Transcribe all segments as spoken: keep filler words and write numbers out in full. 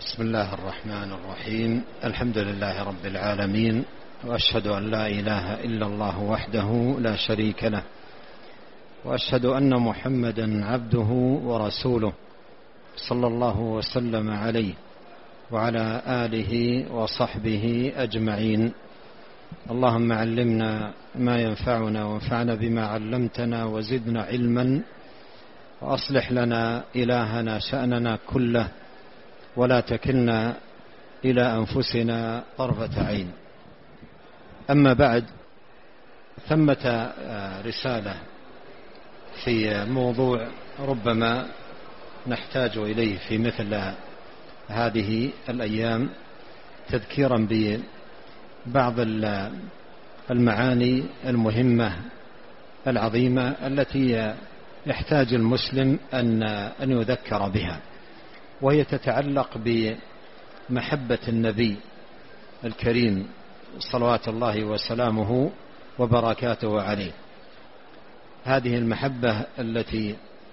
بسم الله الرحمن الرحيم. الحمد لله رب العالمين، وأشهد أن لا إله إلا الله وحده لا شريك له، وأشهد أن محمدا عبده ورسوله صلى الله وسلم عليه وعلى آله وصحبه أجمعين. اللهم علمنا ما ينفعنا وانفعنا بما علمتنا وزدنا علما، وأصلح لنا إلهنا شأننا كله، ولا تكلنا إلى أنفسنا طرفة عين. أما بعد، ثمة رسالة في موضوع ربما نحتاج إليه في مثل هذه الأيام، تذكيرا ببعض المعاني المهمة العظيمة التي يحتاج المسلم أن يذكر بها، وهي تتعلق بمحبة النبي الكريم صلوات الله وسلامه وبركاته عليه. هذه المحبة التي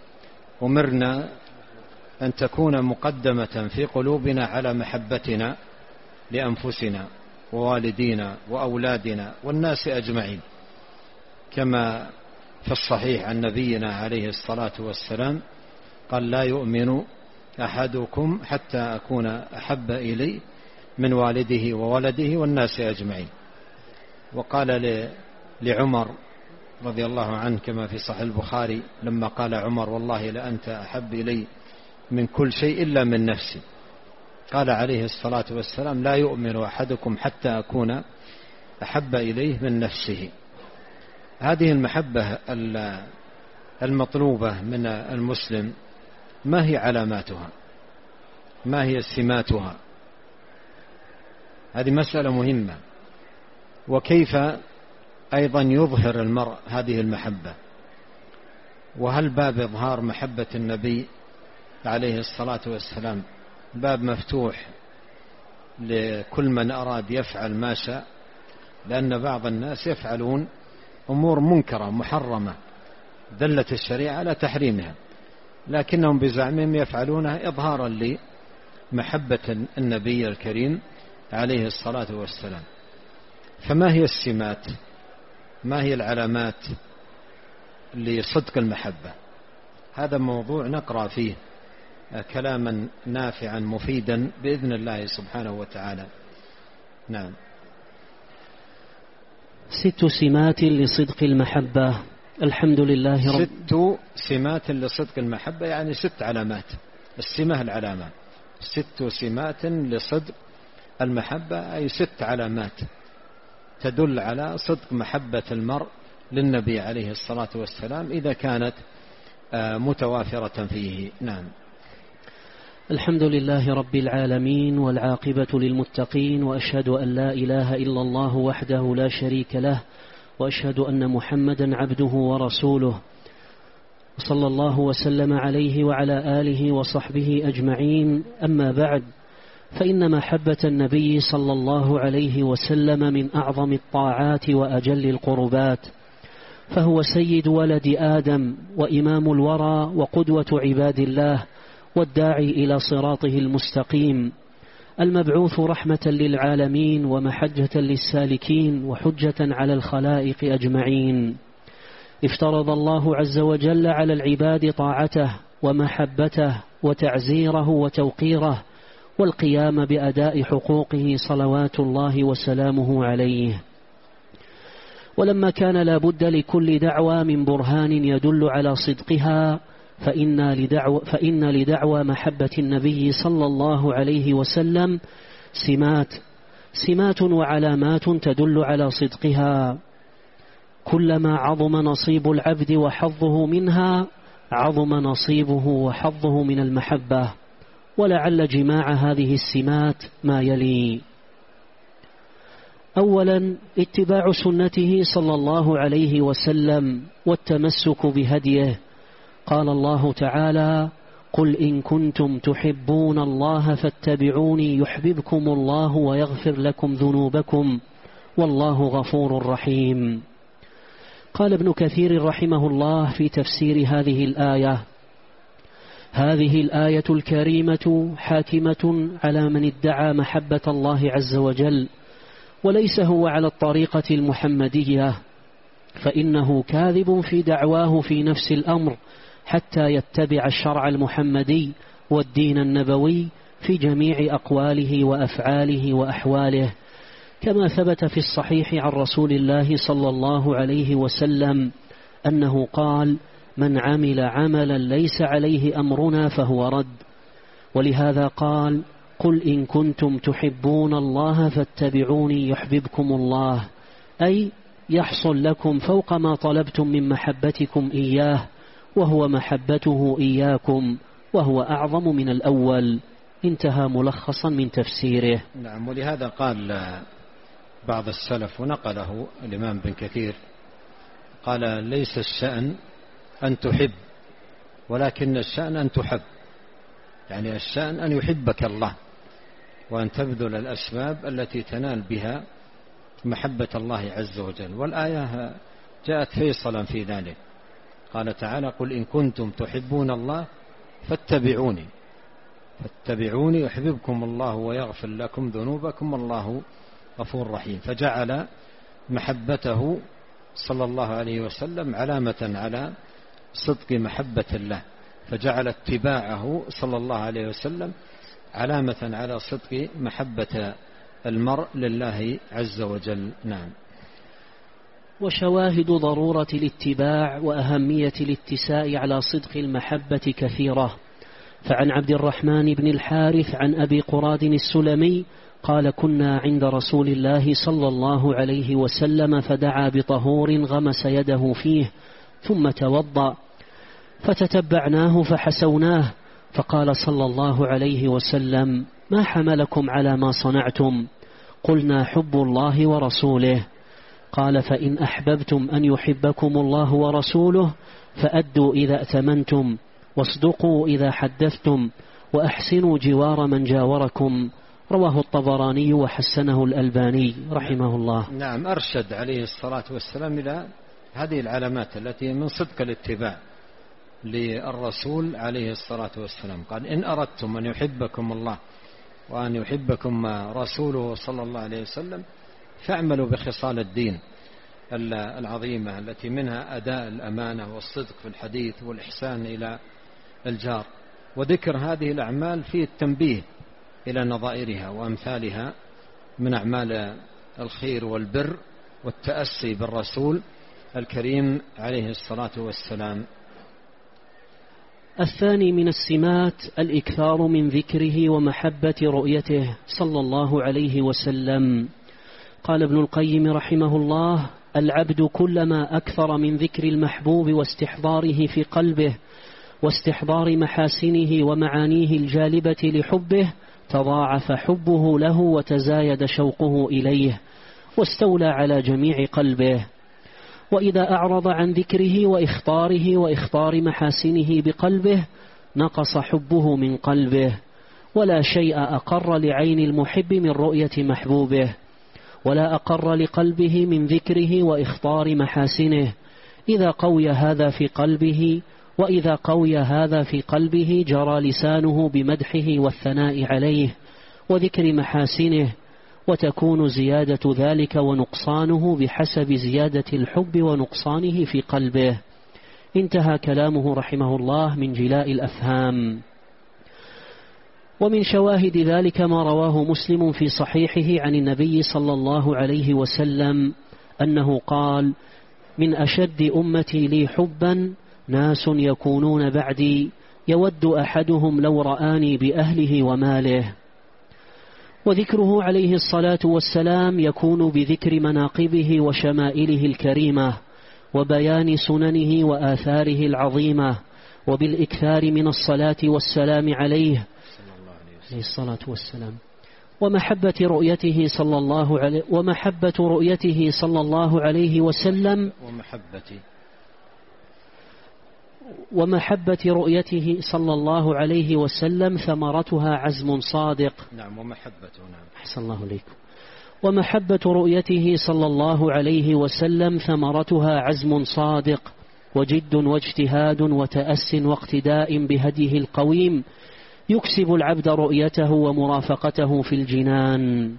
أمرنا أن تكون مقدمة في قلوبنا على محبتنا لأنفسنا ووالدينا وأولادنا والناس أجمعين، كما في الصحيح عن نبينا عليه الصلاة والسلام قال: لا يؤمن أحدكم حتى أكون أحب إلي من والده وولده والناس أجمعين. وقال لعمر رضي الله عنه كما في صحيح البخاري لما قال عمر: والله لأنت أحب إلي من كل شيء إلا من نفسي، قال عليه الصلاة والسلام: لا يؤمن أحدكم حتى أكون أحب إليه من نفسه. هذه المحبة المطلوبة من المسلم، ما هي علاماتها؟ ما هي سماتها؟ هذه مسألة مهمة. وكيف أيضا يظهر المرء هذه المحبة؟ وهل باب إظهار محبة النبي عليه الصلاة والسلام باب مفتوح لكل من أراد يفعل ما شاء؟ لأن بعض الناس يفعلون أمور منكرة محرمة دلت الشريعة على تحريمها، لكنهم بزعمهم يفعلونها إظهارا لمحبة النبي الكريم عليه الصلاة والسلام. فما هي السمات؟ ما هي العلامات لصدق المحبة؟ هذا موضوع نقرأ فيه كلاما نافعا مفيدا بإذن الله سبحانه وتعالى. نعم. ست سمات لصدق المحبة. الحمد لله رب. ست سمات لصدق المحبة، يعني ست علامات. السمة العلامة. ست سمات لصدق المحبة، أي ست علامات تدل على صدق محبة المرء للنبي عليه الصلاة والسلام إذا كانت متوافرة فيه. نعم. الحمد لله رب العالمين، والعاقبة للمتقين، وأشهد أن لا إله إلا الله وحده لا شريك له، وأشهد أن محمدا عبده ورسوله، صلى الله وسلم عليه وعلى آله وصحبه أجمعين. أما بعد، فإن محبة النبي صلى الله عليه وسلم من أعظم الطاعات وأجل القربات، فهو سيد ولد آدم وإمام الورى وقدوة عباد الله والداعي إلى صراطه المستقيم، المبعوث رحمة للعالمين ومحجة للسالكين وحجة على الخلائق أجمعين. افترض الله عز وجل على العباد طاعته ومحبته وتعزيره وتوقيره والقيام بأداء حقوقه صلوات الله وسلامه عليه. ولما كان لا بد لكل دعوى من برهان يدل على صدقها، فإن لدعوى, فإن لدعوى محبة النبي صلى الله عليه وسلم سمات سمات وعلامات تدل على صدقها. كلما عظم نصيب العبد وحظه منها، عظم نصيبه وحظه من المحبة. ولعل جماع هذه السمات ما يلي: أولا، اتباع سنته صلى الله عليه وسلم والتمسك بهديه. قال الله تعالى: قل إن كنتم تحبون الله فاتبعوني يحببكم الله ويغفر لكم ذنوبكم والله غفور رحيم. قال ابن كثير رحمه الله في تفسير هذه الآية: هذه الآية الكريمة حاكمة على من ادعى محبة الله عز وجل وليس هو على الطريقة المحمدية، فإنه كاذب في دعواه في نفس الأمر حتى يتبع الشرع المحمدي والدين النبوي في جميع أقواله وأفعاله وأحواله، كما ثبت في الصحيح عن رسول الله صلى الله عليه وسلم أنه قال: من عمل عملا ليس عليه أمرنا فهو رد. ولهذا قال: قل إن كنتم تحبون الله فاتبعوني يحببكم الله، أي يحصل لكم فوق ما طلبتم من محبتكم إياه، وهو محبته إياكم، وهو أعظم من الأول. انتهى ملخصا من تفسيره. نعم. ولهذا قال بعض السلف ونقله الإمام بن كثير، قال: ليس الشأن أن تحب، ولكن الشأن أن تحب. يعني الشأن أن يحبك الله، وأن تبذل الأسباب التي تنال بها محبة الله عز وجل. والآية جاءت فيصلا في ذلك، قال تعالى: قل إن كنتم تحبون الله فاتبعوني فاتبعوني يحببكم الله ويغفر لكم ذنوبكم والله غفور رحيم. فجعل محبته صلى الله عليه وسلم علامة على صدق محبة الله، فجعل اتباعه صلى الله عليه وسلم علامة على صدق محبة المرء لله عز وجل. نعم. وشواهد ضرورة الاتباع وأهمية الاتساء على صدق المحبة كثيرة. فعن عبد الرحمن بن الحارث عن أبي قراد السلمي قال: كنا عند رسول الله صلى الله عليه وسلم فدعا بطهور غمس يده فيه ثم توضأ، فتتبعناه فحسوناه، فقال صلى الله عليه وسلم: ما حملكم على ما صنعتم؟ قلنا: حب الله ورسوله. قال: فإن أحببتم أن يحبكم الله ورسوله فأدوا إذا أتمنتم، واصدقوا إذا حدثتم، وأحسنوا جوار من جاوركم. رواه الطبراني وحسنه الألباني رحمه الله. نعم. أرشد عليه الصلاة والسلام إلى هذه العلامات التي من صدق الاتباع للرسول عليه الصلاة والسلام. قال: إن أردتم أن يحبكم الله وأن يحبكم رسوله صلى الله عليه وسلم فاعملوا بخصال الدين العظيمة التي منها أداء الأمانة والصدق في الحديث والإحسان إلى الجار. وذكر هذه الأعمال فيه التنبيه إلى نظائرها وأمثالها من أعمال الخير والبر والتأسي بالرسول الكريم عليه الصلاة والسلام. الثاني من السمات الإكثار من ذكره ومحبة رؤيته صلى الله عليه وسلم. قال ابن القيم رحمه الله: العبد كلما أكثر من ذكر المحبوب واستحضاره في قلبه واستحضار محاسنه ومعانيه الجالبة لحبه تضاعف حبه له وتزايد شوقه إليه واستولى على جميع قلبه. وإذا أعرض عن ذكره وإخطاره وإخطار محاسنه بقلبه نقص حبه من قلبه، ولا شيء أقر لعين المحب من رؤية محبوبه، ولا أقر لقلبه من ذكره وإخطار محاسنه. إذا قوي هذا في قلبه وإذا قوي هذا في قلبه جرى لسانه بمدحه والثناء عليه وذكر محاسنه، وتكون زيادة ذلك ونقصانه بحسب زيادة الحب ونقصانه في قلبه. انتهى كلامه رحمه الله من جلاء الأفهام. ومن شواهد ذلك ما رواه مسلم في صحيحه عن النبي صلى الله عليه وسلم أنه قال: من أشد أمتي لي حبا ناس يكونون بعدي يود أحدهم لو رآني بأهله وماله. وذكره عليه الصلاة والسلام يكون بذكر مناقبه وشمائله الكريمة وبيان سننه وآثاره العظيمة، وبالإكثار من الصلاة والسلام عليه عليه الصلاة والسلام، ومحبة رؤيته صلى الله عليه ومحبة رؤيته صلى الله عليه وسلم ومحبة ومحبة رؤيته صلى الله عليه وسلم ثمرتها عزم صادق. نعم. ومحبته. نعم. أحسن الله عليكم. ومحبة رؤيته صلى الله عليه وسلم ثمرتها عزم صادق وجد واجتهاد وتأس واقتداء بهديه القويم يكسب العبد رؤيته ومرافقته في الجنان.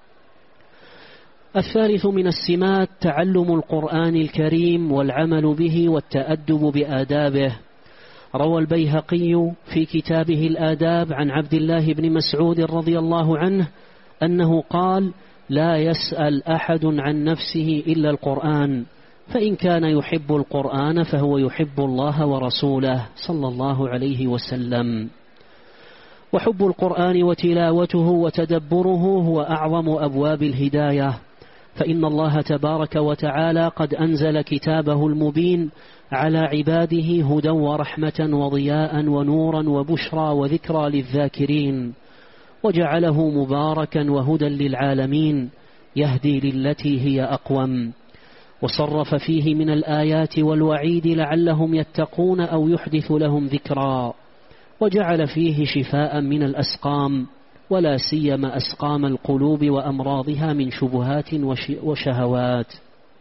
الثالث من السمات تعلم القرآن الكريم والعمل به والتأدب بآدابه. روى البيهقي في كتابه الآداب عن عبد الله بن مسعود رضي الله عنه أنه قال: لا يسأل أحد عن نفسه إلا القرآن، فإن كان يحب القرآن فهو يحب الله ورسوله صلى الله عليه وسلم. وحب القرآن وتلاوته وتدبره هو أعظم أبواب الهداية، فإن الله تبارك وتعالى قد أنزل كتابه المبين على عباده هدى ورحمة وضياء ونورا وبشرى وذكرى للذاكرين، وجعله مباركا وهدى للعالمين يهدي للتي هي أقوم، وصرف فيه من الآيات والوعيد لعلهم يتقون أو يحدث لهم ذكرا، وجعل فيه شفاء من الأسقام، ولا سيما أسقام القلوب وأمراضها من شبهات وشهوات.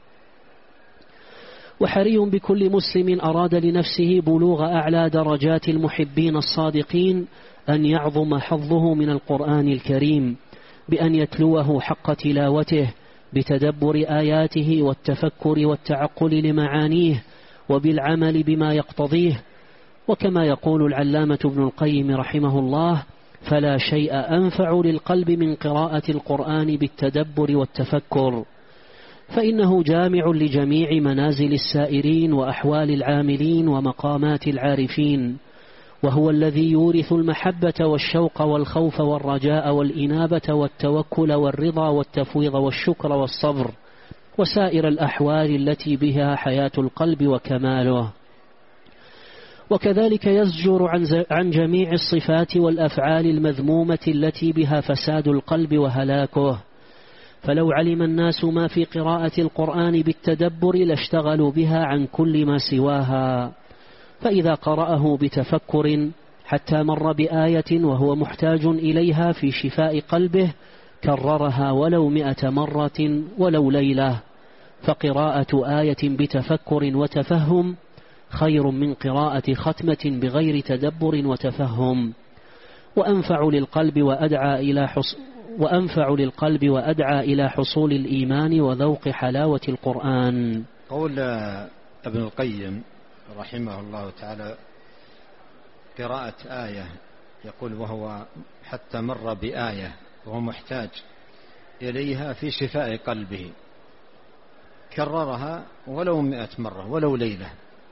وحري بكل مسلم أراد لنفسه بلوغ أعلى درجات المحبين الصادقين أن يعظم حظه من القرآن الكريم بأن يتلوه حق تلاوته بتدبر آياته والتفكر والتعقل لمعانيه وبالعمل بما يقتضيه. وكما يقول العلامة ابن القيم رحمه الله: فلا شيء أنفع للقلب من قراءة القرآن بالتدبر والتفكر، فإنه جامع لجميع منازل السائرين وأحوال العاملين ومقامات العارفين، وهو الذي يورث المحبة والشوق والخوف والرجاء والإنابة والتوكل والرضا والتفويض والشكر والصبر وسائر الأحوال التي بها حياة القلب وكماله. وكذلك يزجر عن جميع الصفات والأفعال المذمومة التي بها فساد القلب وهلاكه. فلو علم الناس ما في قراءة القرآن بالتدبر لاشتغلوا بها عن كل ما سواها، فإذا قرأه بتفكر حتى مر بآية وهو محتاج إليها في شفاء قلبه كررها ولو مئة مرة ولو ليلة. فقراءة آية بتفكر وتفهم خير من قراءة ختمة بغير تدبر وتفهم، وأنفع للقلب وأدعى إلى حص وأنفع للقلب وأدعى إلى حصول الإيمان وذوق حلاوة القرآن. قول ابن القيم رحمه الله تعالى: قراءة آية، يقول وهو حتى مر بآية وهو محتاج إليها في شفاء قلبه كررها ولو مئة مرة ولو ليلة،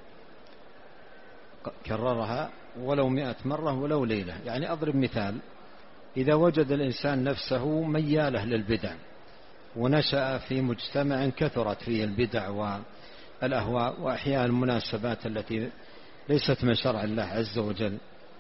كررها ولو مئة مرة ولو ليلة. يعني أضرب مثال: إذا وجد الإنسان نفسه مياله للبدع ونشأ في مجتمع كثرت فيه البدع والأهواء وأحياء المناسبات التي ليست من شرع الله عز وجل،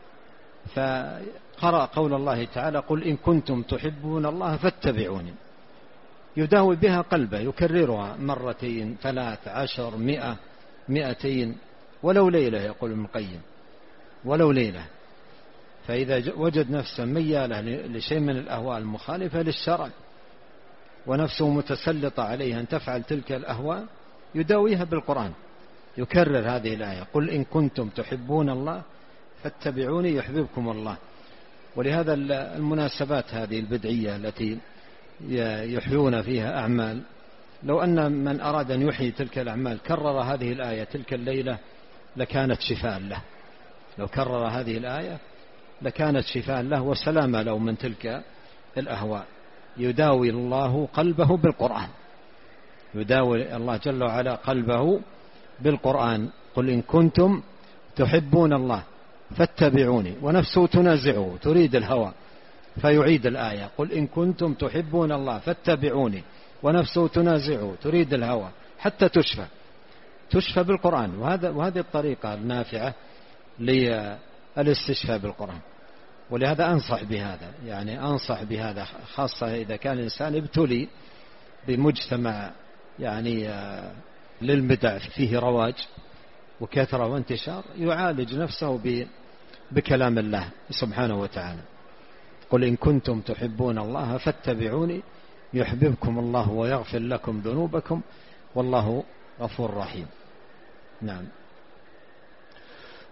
فقرأ قول الله تعالى: قل إن كنتم تحبون الله فاتبعوني، يداوي بها قلبه، يكررها مرتين ثلاث عشر مئة مئتين ولو ليلة، يقول ابن القيم ولو ليلة. فإذا وجد نفسه ميالة لشيء من الأهواء المخالفة للشرع ونفسه متسلطة عليها أن تفعل تلك الأهواء يداويها بالقرآن، يكرر هذه الآية: قل إن كنتم تحبون الله فاتبعوني يحببكم الله. ولهذا المناسبات هذه البدعية التي يحيون فيها أعمال، لو أن من أراد أن يحيي تلك الأعمال كرر هذه الآية تلك الليلة لكانت شفاء له، لو كرر هذه الآية لكانت شفاء له وسلامة له من تلك الأهواء. يداوي الله قلبه بالقرآن، يداوي الله جل وعلا قلبه بالقرآن. قل إن كنتم تحبون الله فاتبعوني، ونفسه تنازعه تريد الهوى فيعيد الآية: قل إن كنتم تحبون الله فاتبعوني، ونفسه تنازعه تريد الهوى حتى تشفى تشفى بالقرآن. وهذا وهذه الطريقة النافعة للاستشفاء بالقرآن. ولهذا أنصح بهذا، يعني أنصح بهذا خاصة إذا كان الإنسان ابتلي بمجتمع يعني للبدع فيه رواج وكثرة وانتشار، يعالج نفسه بكلام الله سبحانه وتعالى: قل إن كنتم تحبون الله فاتبعوني يحببكم الله ويغفر لكم ذنوبكم والله غفور رحيم. نعم.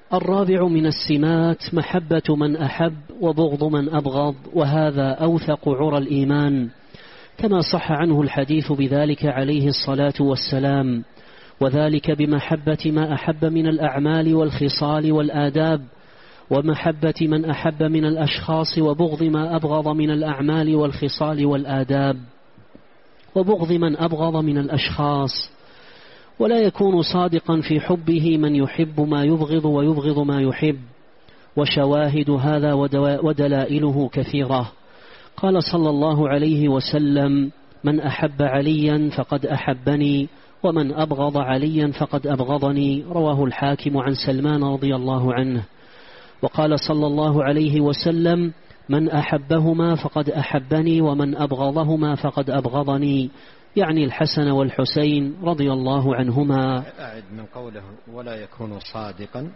الرابع من السمات محبة من أحب وبغض من أبغض، وهذا أوثق عرى الإيمان، كما صح عنه الحديث بذلك عليه الصلاة والسلام، وذلك بمحبة ما أحب من الأعمال والخصال والآداب، ومحبة من أحب من الأشخاص، وبغض ما أبغض من الأعمال والخصال والآداب، وبغض من أبغض من الأشخاص. ولا يكون صادقا في حبه من يحب ما يبغض ويبغض ما يحب، وشواهد هذا ودلائله كثيرة. قال صلى الله عليه وسلم: من أحب عليا فقد أحبني، ومن أبغض عليا فقد أبغضني، رواه الحاكم عن سلمان رضي الله عنه. وقال صلى الله عليه وسلم: من أحبهما فقد أحبني، ومن أبغضهما فقد أبغضني، يعني الحسن والحسين رضي الله عنهما. أعد من قوله: ولا يكون صادقا.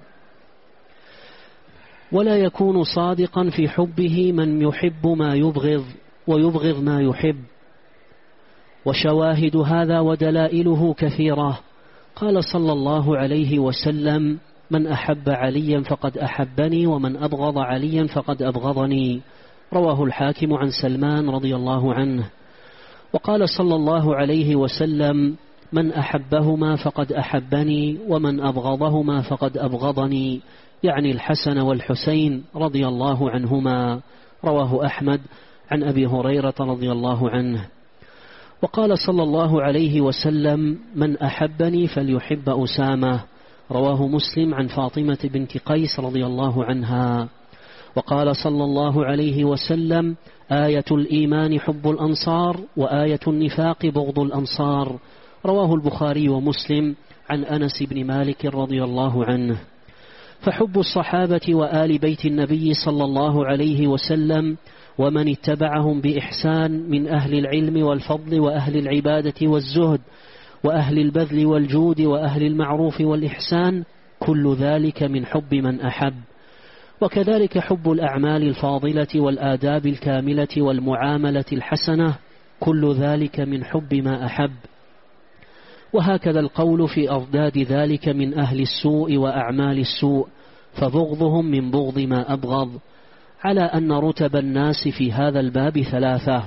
ولا يكون صادقا في حبه من يحب ما يبغض ويبغض ما يحب، وشواهد هذا ودلائله كثيرة. قال صلى الله عليه وسلم: من أحب عليا فقد أحبني، ومن أبغض عليا فقد أبغضني، رواه الحاكم عن سلمان رضي الله عنه. وقال صلى الله عليه وسلم: من أحبهما فقد أحبني، ومن أبغضهما فقد أبغضني، يعني الحسن والحسين رضي الله عنهما، رواه أحمد عن أبي هريرة رضي الله عنه. وقال صلى الله عليه وسلم: من أحبني فليحب أسامة، رواه مسلم عن فاطمة بنت قيس رضي الله عنها. وقال صلى الله عليه وسلم: آية الإيمان حب الأنصار، وآية النفاق بغض الأنصار، رواه البخاري ومسلم عن أنس بن مالك رضي الله عنه. فحب الصحابة وآل بيت النبي صلى الله عليه وسلم ومن اتبعهم بإحسان من أهل العلم والفضل وأهل العبادة والزهد وأهل البذل والجود وأهل المعروف والإحسان، كل ذلك من حب من أحب. وكذلك حب الأعمال الفاضلة والآداب الكاملة والمعاملة الحسنة، كل ذلك من حب ما أحب. وهكذا القول في أضداد ذلك من أهل السوء وأعمال السوء، فبغضهم من بغض ما أبغض، على أن رتب الناس في هذا الباب ثلاثة: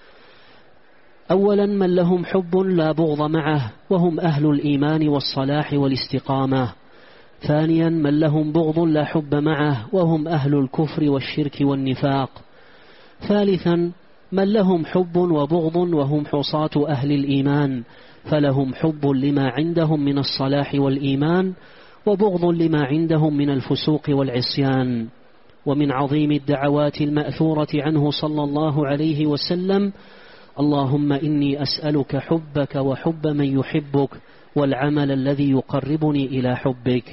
أولا من لهم حب لا بغض معه وهم أهل الإيمان والصلاح والاستقامة. ثانيا من لهم بغض لا حب معه وهم أهل الكفر والشرك والنفاق. ثالثا من لهم حب وبغض وهم حصاة أهل الإيمان، فلهم حب لما عندهم من الصلاح والإيمان وبغض لما عندهم من الفسوق والعصيان. ومن عظيم الدعوات المأثورة عنه صلى الله عليه وسلم: اللهم إني أسألك حبك وحب من يحبك والعمل الذي يقربني إلى حبك.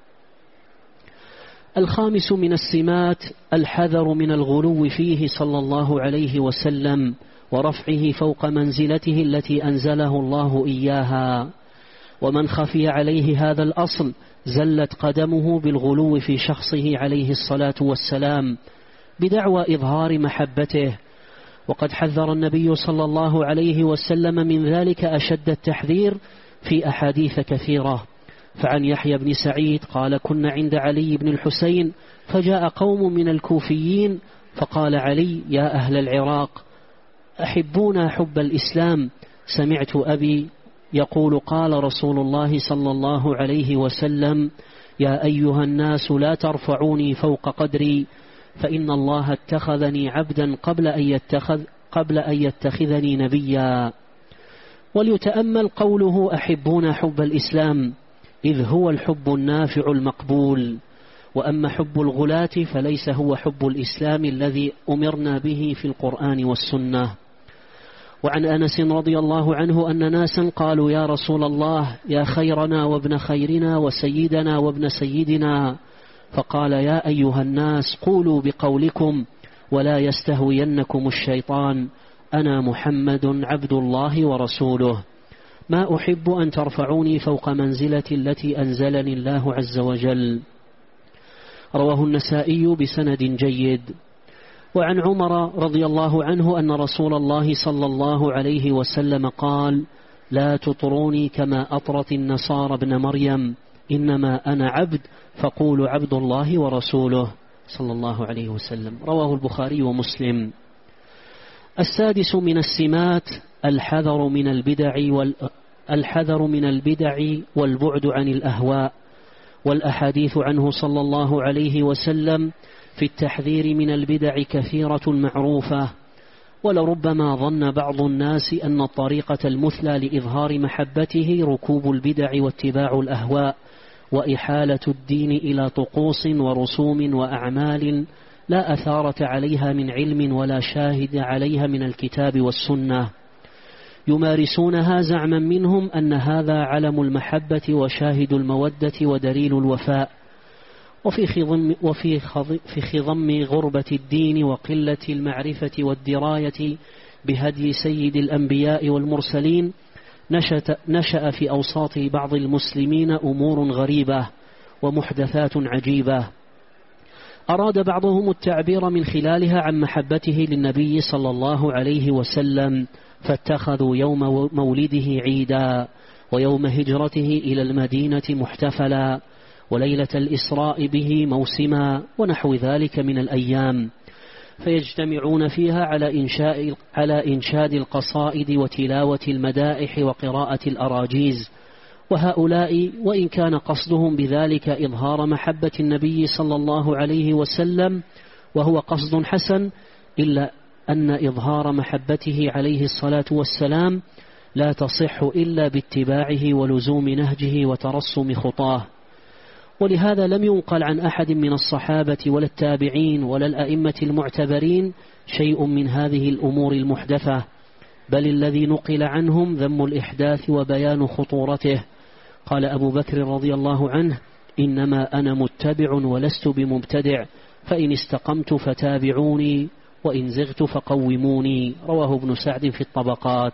الخامس من السمات الحذر من الغلو فيه صلى الله عليه وسلم ورفعه فوق منزلته التي أنزله الله إياها. ومن خفي عليه هذا الأصل زلت قدمه بالغلو في شخصه عليه الصلاة والسلام بدعوى إظهار محبته. وقد حذر النبي صلى الله عليه وسلم من ذلك أشد التحذير في أحاديث كثيرة. فعن يحيى بن سعيد قال: كنا عند علي بن الحسين فجاء قوم من الكوفيين فقال علي: يا أهل العراق أحبونا حب الإسلام، سمعت أبي يقول قال رسول الله صلى الله عليه وسلم: يا أيها الناس لا ترفعوني فوق قدري، فإن الله اتخذني عبدا قبل أن يتخذ قبل أن يتخذني نبيا. وليتأمل قوله: أحبون حب الإسلام، إذ هو الحب النافع المقبول. وأما حب الغلاة فليس هو حب الإسلام الذي أمرنا به في القرآن والسنة. وعن أنس رضي الله عنه أن ناسا قالوا: يا رسول الله، يا خيرنا وابن خيرنا وسيدنا وابن سيدنا. فقال: يا أيها الناس قولوا بقولكم ولا يستهوينكم الشيطان، أنا محمد عبد الله ورسوله، ما أحب أن ترفعوني فوق منزلتي التي أنزلني الله عز وجل. رواه النسائي بسند جيد. وعن عمر رضي الله عنه أن رسول الله صلى الله عليه وسلم قال: لا تطروني كما أطرت النصارى ابن مريم، إنما أنا عبد فقولوا عبد الله ورسوله صلى الله عليه وسلم. رواه البخاري ومسلم. السادس من السمات الحذر من البدع وال الحذر من البدع والبعد عن الأهواء، والأحاديث عنه صلى الله عليه وسلم في التحذير من البدع كثيرة معروفة، ولربما ظن بعض الناس أن الطريقة المثلى لإظهار محبته ركوب البدع واتباع الأهواء وإحالة الدين إلى طقوس ورسوم وأعمال لا أثارة عليها من علم ولا شاهد عليها من الكتاب والسنة، يمارسونها زعما منهم أن هذا علم المحبة وشاهد المودة ودليل الوفاء، وفي خضم, وفي في خضم غربة الدين وقلة المعرفة والدراية بهدي سيد الأنبياء والمرسلين نشأ في أوساط بعض المسلمين أمور غريبة ومحدثات عجيبة، أراد بعضهم التعبير من خلالها عن محبته للنبي صلى الله عليه وسلم، فاتخذوا يوم مولده عيدا، ويوم هجرته إلى المدينة محتفلا، وليلة الإسراء به موسما، ونحو ذلك من الأيام، فيجتمعون فيها على إنشاء على إنشاد القصائد وتلاوة المدائح وقراءة الأراجيز. وهؤلاء وإن كان قصدهم بذلك إظهار محبة النبي صلى الله عليه وسلم وهو قصد حسن، إلا أن إظهار محبته عليه الصلاة والسلام لا تصح إلا باتباعه ولزوم نهجه وترسم خطاه. ولهذا لم ينقل عن أحد من الصحابة ولا التابعين ولا الأئمة المعتبرين شيء من هذه الأمور المحدثة، بل الذي نقل عنهم ذم الإحداث وبيان خطورته. قال أبو بكر رضي الله عنه: إنما أنا متبع ولست بمبتدع، فإن استقمت فتابعوني وإن زغت فقوموني. رواه ابن سعد في الطبقات.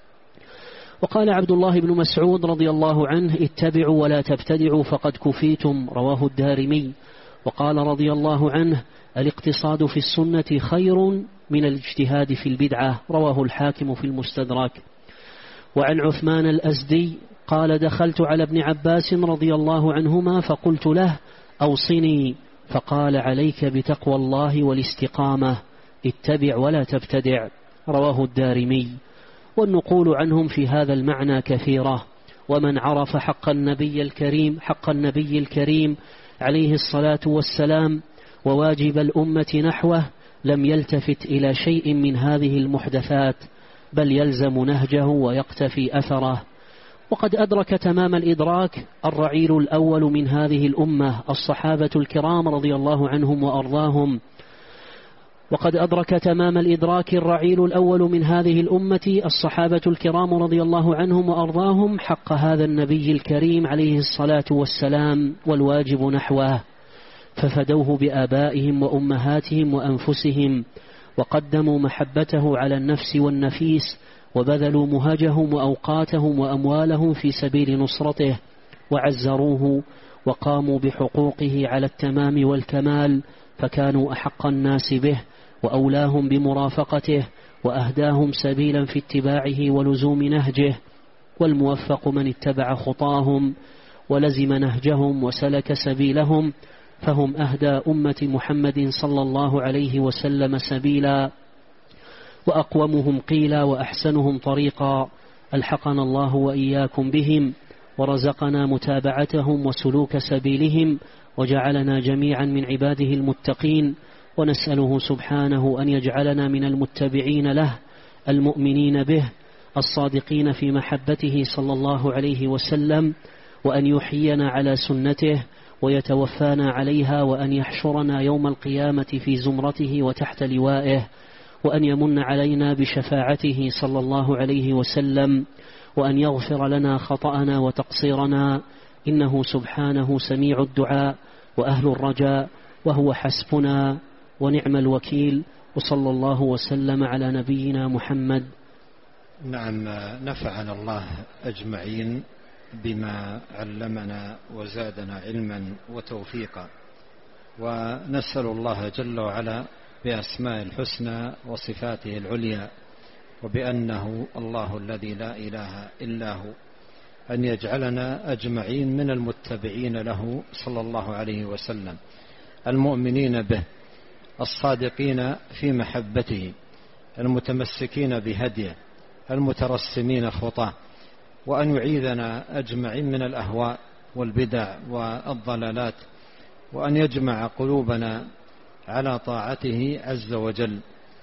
وقال عبد الله بن مسعود رضي الله عنه: اتبعوا ولا تبتدعوا فقد كفيتم. رواه الدارمي. وقال رضي الله عنه: الاقتصاد في السنة خير من الاجتهاد في البدعة. رواه الحاكم في المستدرك. وعن عثمان الأزدي قال: دخلت على ابن عباس رضي الله عنهما فقلت له: أوصني، فقال: عليك بتقوى الله والاستقامة، اتبع ولا تبتدع. رواه الدارمي. والنقول عنهم في هذا المعنى كثيرة، ومن عرف حق النبي الكريم حق النبي الكريم عليه الصلاة والسلام وواجب الأمة نحوه لم يلتفت إلى شيء من هذه المحدثات، بل يلزم نهجه ويقتفي أثره. وقد أدرك تمام الإدراك الرعيل الأول من هذه الأمة الصحابة الكرام رضي الله عنهم وأرضاهم وقد أدرك تمام الإدراك الرعيل الأول من هذه الأمة الصحابة الكرام رضي الله عنهم وأرضاهم حق هذا النبي الكريم عليه الصلاة والسلام والواجب نحوه، ففدوه بآبائهم وأمهاتهم وأنفسهم، وقدموا محبته على النفس والنفيس، وبذلوا مهجهم وأوقاتهم وأموالهم في سبيل نصرته، وعزروه وقاموا بحقوقه على التمام والكمال، فكانوا أحق الناس به وأولاهم بمرافقته وأهداهم سبيلا في اتباعه ولزوم نهجه. والموفق من اتبع خطاهم ولزم نهجهم وسلك سبيلهم، فهم أهدى أمة محمد صلى الله عليه وسلم سبيلا، وأقومهم قيلا وأحسنهم طريقا. ألحقنا الله وإياكم بهم، ورزقنا متابعتهم وسلوك سبيلهم، وجعلنا جميعا من عباده المتقين، ونسأله سبحانه أن يجعلنا من المتبعين له المؤمنين به الصادقين في محبته صلى الله عليه وسلم، وأن يحيينا على سنته ويتوفانا عليها، وأن يحشرنا يوم القيامة في زمرته وتحت لوائه، وأن يمن علينا بشفاعته صلى الله عليه وسلم، وأن يغفر لنا خطأنا وتقصيرنا، إنه سبحانه سميع الدعاء وأهل الرجاء، وهو حسبنا ونعم الوكيل. وصلى الله وسلم على نبينا محمد. نعم، نفعنا الله أجمعين بما علمنا وزادنا علما وتوفيقا، ونسأل الله جل وعلا بأسماء الحسنى وصفاته العليا، وبأنه الله الذي لا إله إلا هو، أن يجعلنا أجمعين من المتبعين له صلى الله عليه وسلم، المؤمنين به، الصادقين في محبته، المتمسكين بهديه، المترسمين خطاه، وأن يعيذنا أجمعين من الأهواء والبدع والضلالات، وأن يجمع قلوبنا على طاعته عز وجل.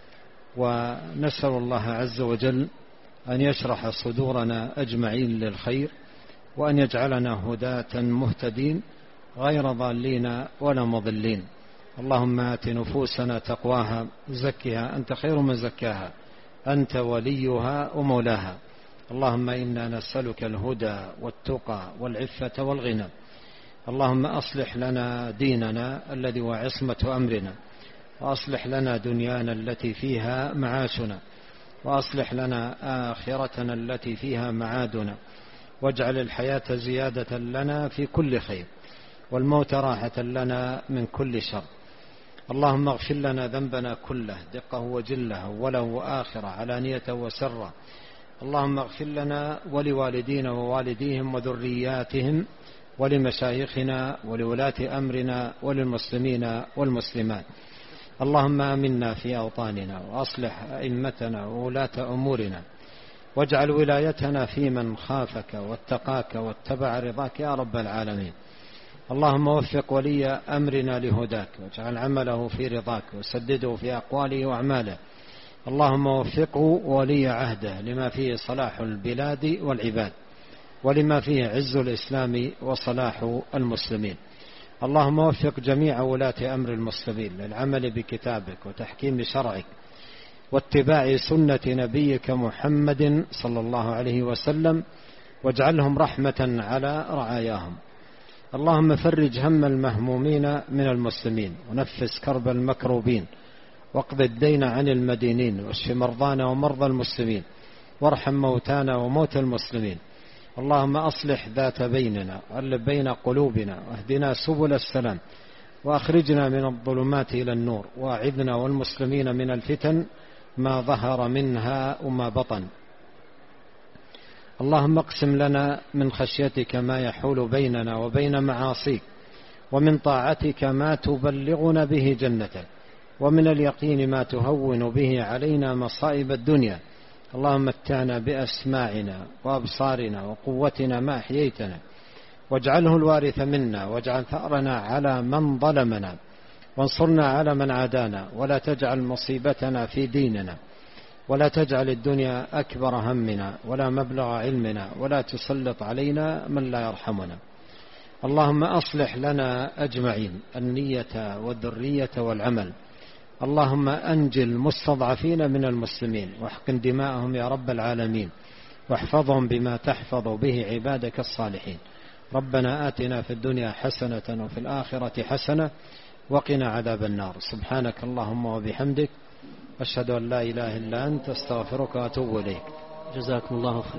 ونسأل الله عز وجل أن يشرح صدورنا أجمعين للخير، وأن يجعلنا هداة مهتدين غير ضالين ولا مضلين. اللهم آت نفوسنا تقواها زكها أنت خير من زكاها أنت وليها ومولاها. اللهم إنا نسألك الهدى والتقى والعفة والغنى. اللهم أصلح لنا ديننا الذي هو عصمة أمرنا، وأصلح لنا دنيانا التي فيها معاشنا، وأصلح لنا آخرتنا التي فيها معادنا، واجعل الحياة زيادة لنا في كل خير، والموت راحة لنا من كل شر. اللهم اغفر لنا ذنبنا كله دقه وجله وله وآخره علانية وسره. اللهم اغفر لنا ولوالدينا ووالديهم وذرياتهم ولمشايخنا ولولاة أمرنا وللمسلمين والمسلمات. اللهم آمنا في أوطاننا، وأصلح أئمتنا وولاة أمورنا، واجعل ولايتنا في من خافك واتقاك واتبع رضاك يا رب العالمين. اللهم وفق ولي أمرنا لهداك، واجعل عمله في رضاك، وسدده في أقواله وأعماله. اللهم وفقه ولي عهده لما فيه صلاح البلاد والعباد، ولما فيه عز الإسلام وصلاح المسلمين. اللهم وفق جميع ولاة أمر المسلمين للعمل بكتابك وتحكيم شرعك واتباع سنة نبيك محمد صلى الله عليه وسلم، واجعلهم رحمة على رعاياهم. اللهم فرج هم المهمومين من المسلمين، ونفس كرب المكروبين، واقض الدين عن المدينين، واشف مرضانا ومرضى المسلمين، وارحم موتانا وموتى المسلمين. اللهم أصلح ذات بيننا، وألف بين قلوبنا، واهدنا سبل السلام، وأخرجنا من الظلمات إلى النور، وأعذنا والمسلمين من الفتن ما ظهر منها وما بطن. اللهم اقسم لنا من خشيتك ما يحول بيننا وبين معاصيك، ومن طاعتك ما تبلغنا به جنتك، ومن اليقين ما تهون به علينا مصائب الدنيا. اللهم متعنا بأسماعنا وأبصارنا وقوتنا ما أحييتنا، واجعله الوارث منا، واجعل ثأرنا على من ظلمنا، وانصرنا على من عادانا، ولا تجعل مصيبتنا في ديننا، ولا تجعل الدنيا أكبر همنا ولا مبلغ علمنا، ولا تسلط علينا من لا يرحمنا. اللهم أصلح لنا أجمعين النية والذرية والعمل. اللهم أنجِ المستضعفين من المسلمين، واحقن دماءهم يا رب العالمين، واحفظهم بما تحفظ به عبادك الصالحين. ربنا آتنا في الدنيا حسنة وفي الآخرة حسنة وقنا عذاب النار. سبحانك اللهم وبحمدك، أشهد أن لا إله إلا أنت، أستغفرك وأتوب إليك. جزاكم الله خير.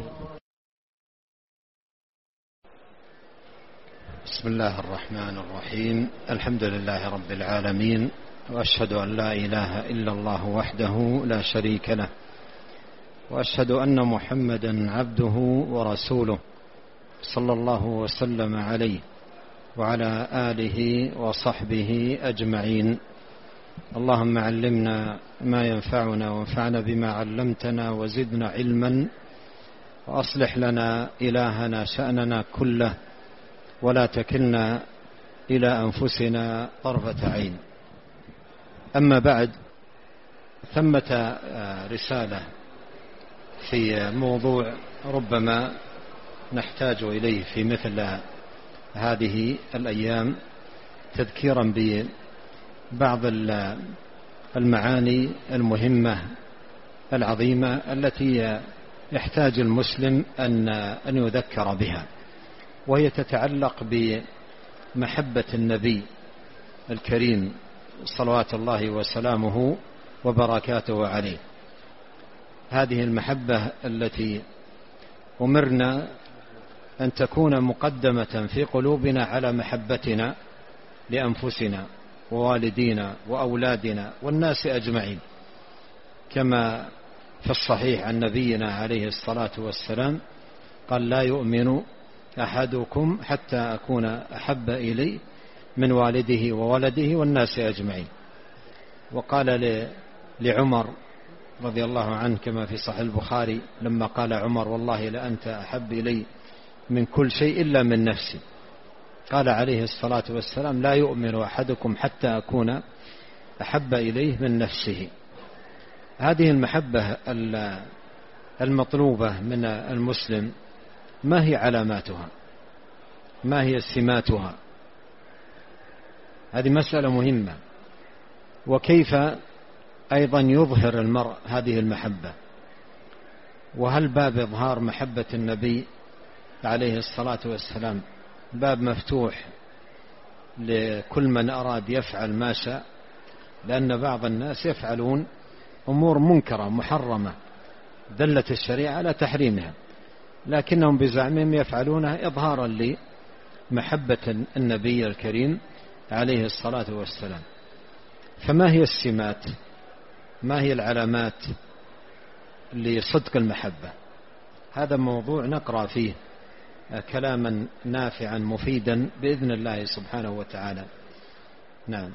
بسم الله الرحمن الرحيم. الحمد لله رب العالمين، وأشهد أن لا إله إلا الله وحده لا شريك له، وأشهد أن محمدا عبده ورسوله صلى الله وسلم عليه وعلى آله وصحبه أجمعين. اللهم علمنا ما ينفعنا، وانفعنا بما علمتنا، وزدنا علما، وأصلح لنا إلهنا شأننا كله، ولا تكلنا إلى أنفسنا طرفة عين. أما بعد، ثمة رسالة في موضوع ربما نحتاج إليه في مثل هذه الأيام، تذكيرا ببعض المعاني المهمة العظيمة التي يحتاج المسلم أن يذكر بها، وهي تتعلق بمحبة النبي الكريم صلوات الله وسلامه وبركاته عليه. هذه المحبة التي أمرنا أن تكون مقدمة في قلوبنا على محبتنا لأنفسنا ووالدينا وأولادنا والناس أجمعين، كما في الصحيح عن نبينا عليه الصلاة والسلام قال: لا يؤمن أحدكم حتى أكون أحب إلي من والده وولده والناس أجمعين. وقال لعمر رضي الله عنه كما في صحيح البخاري لما قال عمر والله لأنت أحب إلي من كل شيء إلا من نفسي، قال عليه الصلاة والسلام لا يؤمن أحدكم حتى أكون أحب إليه من نفسه. هذه المحبة المطلوبة من المسلم ما هي علاماتها؟ ما هي سماتها؟ هذه مسألة مهمة. وكيف أيضا يظهر المرء هذه المحبة؟ وهل باب إظهار محبة النبي عليه الصلاة والسلام باب مفتوح لكل من أراد يفعل ما شاء؟ لأن بعض الناس يفعلون أمور منكرة محرمة دلت الشريعة على تحريمها، لكنهم بزعمهم يفعلونها إظهارا لمحبة النبي الكريم عليه الصلاة والسلام. فما هي السمات؟ ما هي العلامات لصدق المحبة؟ هذا موضوع نقرأ فيه كلاما نافعا مفيدا بإذن الله سبحانه وتعالى. نعم.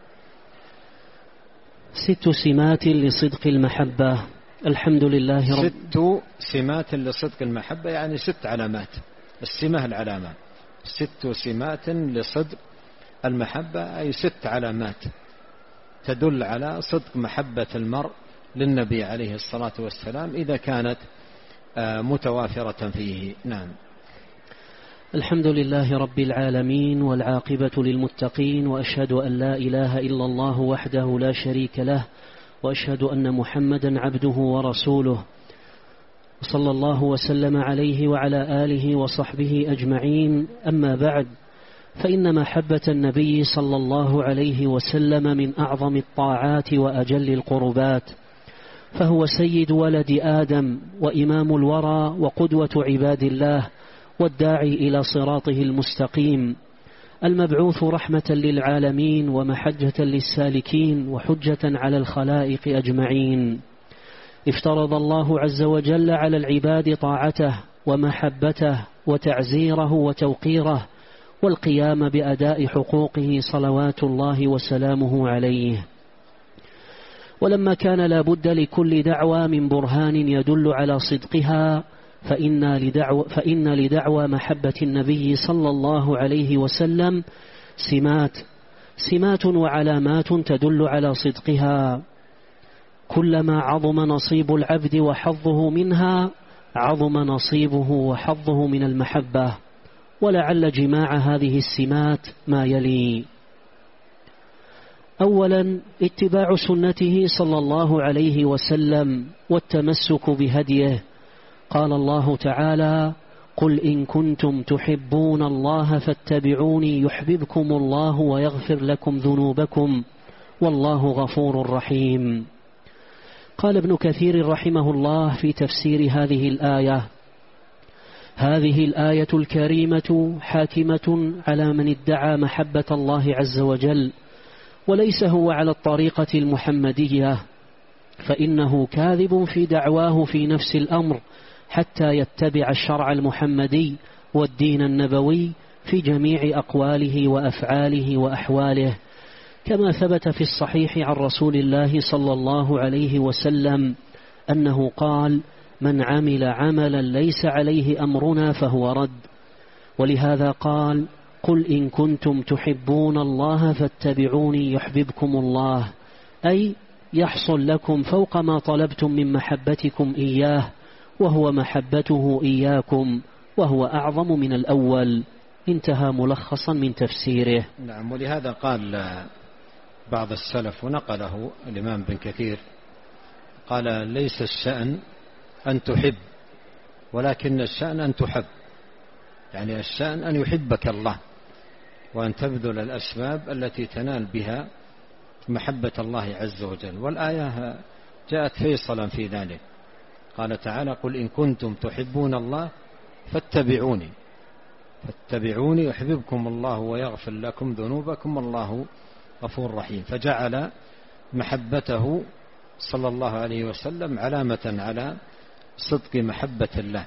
ست سمات لصدق المحبة. الحمد لله رب ست سمات لصدق المحبة يعني ست علامات. السمة العلامة. ست سمات لصدق المحبة أي ست علامات تدل على صدق محبة المرء للنبي عليه الصلاة والسلام إذا كانت متوافرة فيه. نعم. الحمد لله رب العالمين والعاقبة للمتقين، وأشهد أن لا إله إلا الله وحده لا شريك له، وأشهد أن محمدا عبده ورسوله، صلى الله وسلم عليه وعلى آله وصحبه أجمعين. أما بعد، فإن محبة النبي صلى الله عليه وسلم من أعظم الطاعات وأجل القربات، فهو سيد ولد آدم وإمام الورى وقدوة عباد الله والداعي إلى صراطه المستقيم، المبعوث رحمة للعالمين ومحجة للسالكين وحجة على الخلائق أجمعين. افترض الله عز وجل على العباد طاعته ومحبته وتعزيره وتوقيره والقيام بأداء حقوقه صلوات الله وسلامه عليه. ولما كان لا بد لكل دعوة من برهان يدل على صدقها، فإن لدعوة, فإن لدعوة محبة النبي صلى الله عليه وسلم سمات سمات وعلامات تدل على صدقها. كلما عظم نصيب العبد وحظه منها عظم نصيبه وحظه من المحبة. ولعل جماع هذه السمات ما يلي: أولا، اتباع سنته صلى الله عليه وسلم والتمسك بهديه. قال الله تعالى: قل إن كنتم تحبون الله فاتبعوني يحببكم الله ويغفر لكم ذنوبكم والله غفور رحيم. قال ابن كثير رحمه الله في تفسير هذه الآية: هذه الآية الكريمة حاكمة على من ادعى محبة الله عز وجل وليس هو على الطريقة المحمدية، فإنه كاذب في دعواه في نفس الأمر حتى يتبع الشرع المحمدي والدين النبوي في جميع أقواله وأفعاله وأحواله، كما ثبت في الصحيح عن رسول الله صلى الله عليه وسلم أنه قال: من عمل عملا ليس عليه أمرنا فهو رد. ولهذا قال: قل إن كنتم تحبون الله فاتبعوني يحببكم الله، أي يحصل لكم فوق ما طلبتم من محبتكم إياه، وهو محبته إياكم، وهو أعظم من الأول. انتهى ملخصا من تفسيره. نعم. ولهذا قال بعض السلف ونقله الإمام بن كثير قال: ليس الشأن أن تحب ولكن الشأن أن تحب، يعني الشأن أن يحبك الله وأن تبذل الأسباب التي تنال بها محبة الله عز وجل. والآية جاءت فيصلا في ذلك، قال تعالى: قل إن كنتم تحبون الله فاتبعوني فاتبعوني يحببكم الله ويغفر لكم ذنوبكم والله غفور رحيم. فجعل محبته صلى الله عليه وسلم علامة على صدق محبة الله،